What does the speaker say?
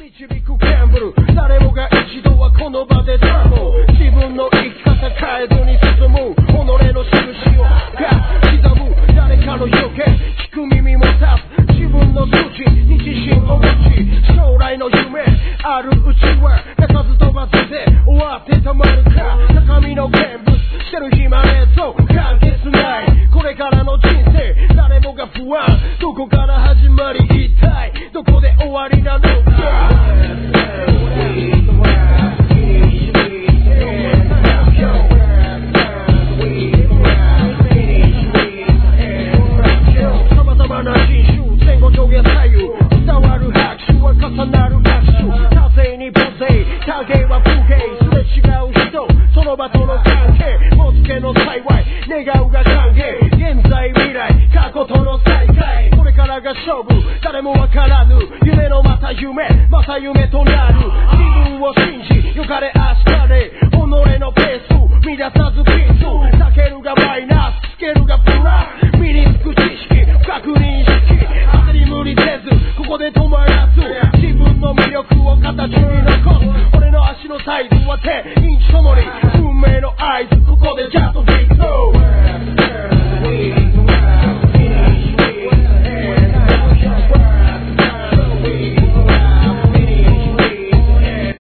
導くギャンブル、誰もが一度はこの場でダム。自分の生き方変えずに進む、己の印を刻む。誰かの予見、聞く耳も立つ。自分の筋に自信を持ち、将来の夢あるうちは鳴かず飛ばずで終わってたまるか。高みの見物してる暇ねえぞ、完結ないこれからの人生。誰もが不安、どこから始まり一体どこで終わりなのか。様々な人種、前後上下左右、伝わる拍手は重なる拍手。多勢に母勢、多芸は不芸、すれ違う人、その場との関係。もつけの幸い、願うが歓迎。現在未来、過去との再会。これからが勝負、誰もわからぬ。夢のまた夢、また夢となる。自分を信じ、よかれ明日で己のペース乱さずピース。避けるがマイナス、つけるがプラス。身につく知識、深く認識。焦り無理せず、ここで止まらず。自分